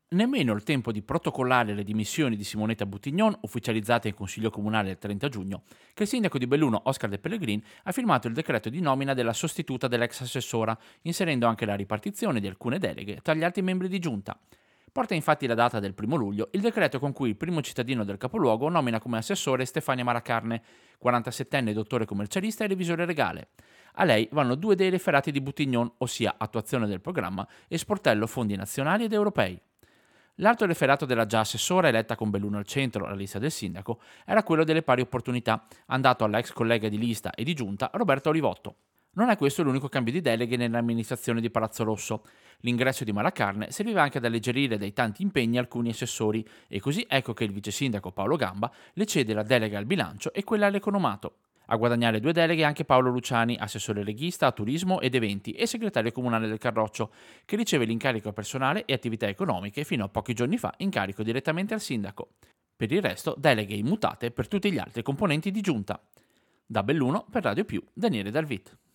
Nemmeno il tempo di protocollare le dimissioni di Simonetta Buttignon, ufficializzate in Consiglio Comunale il 30 giugno, che il sindaco di Belluno, Oscar De Pellegrin, ha firmato il decreto di nomina della sostituta dell'ex assessora, inserendo anche la ripartizione di alcune deleghe tra gli altri membri di giunta. Porta infatti la data del 1 luglio il decreto con cui il primo cittadino del capoluogo nomina come assessore Stefania Maracarne, 47enne dottore commercialista e revisore legale. A lei vanno due dei referati di Buttignon, ossia attuazione del programma e sportello fondi nazionali ed europei. L'altro referato della già assessora eletta con Belluno al centro, la lista del sindaco, era quello delle pari opportunità, andato alla ex collega di lista e di giunta Roberta Olivotto. Non è questo l'unico cambio di deleghe nell'amministrazione di Palazzo Rosso. L'ingresso di Malacarne serviva anche ad alleggerire dai tanti impegni alcuni assessori e così ecco che il vice sindaco Paolo Gamba le cede la delega al bilancio e quella all'economato. A guadagnare due deleghe anche Paolo Luciani, assessore leghista a turismo ed eventi e segretario comunale del Carroccio, che riceve l'incarico personale e attività economiche fino a pochi giorni fa incarico direttamente al sindaco. Per il resto deleghe immutate per tutti gli altri componenti di giunta. Da Belluno per Radio Più, Daniele Dalvit.